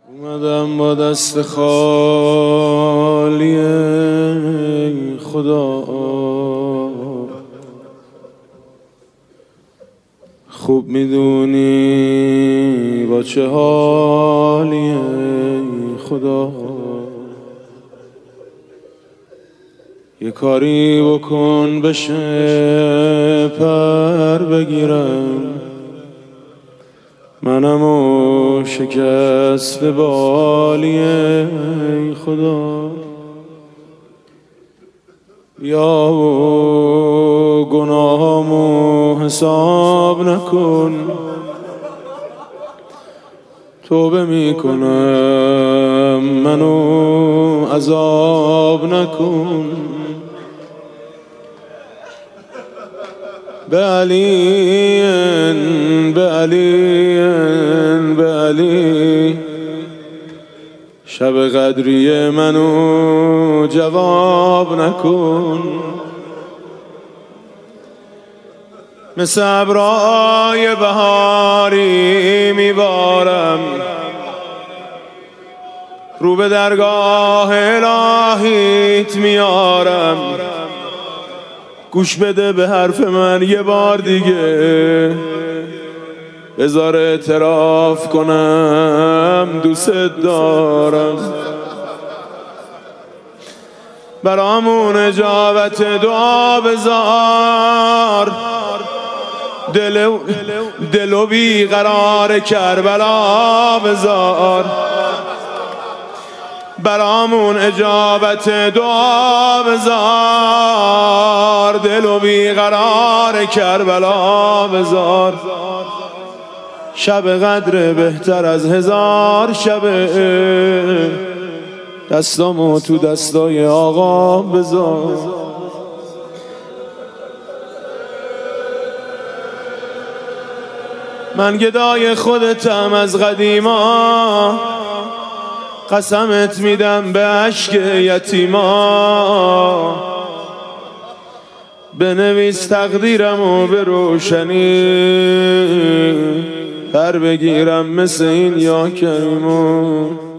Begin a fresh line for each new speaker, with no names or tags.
اومدم با دست خالی خدا، خوب میدونی با چه حالی خدا. یه کاری بکن بشه پر بگیرم، منمو شکست بالی خدا. یا و گناهامو حساب نکن، توبه میکنم منو عذاب نکن. به علی به علی به علی، شب قدری منو جواب نکن. مثل ابرای بهاری میبارم، رو به درگاه الهیت میارم. گوش بده به حرف من یه بار دیگه، بذار اعتراف کنم دوست دارم. برامون اجابت دعا بذار، دلو بی قرار کربلا بذار. برامون اجابت دعا بذار، دلو بی قرار کربلا بذار. شب قدر بهتر از 1000 شبه، دستامو تو دستای آقا بذار. من گدای خودتم از قدیما، قسمت میدم به عشق یتیما. بنویس تقدیرمو به روشنی، پر بگیرم مثل این یا کریمو.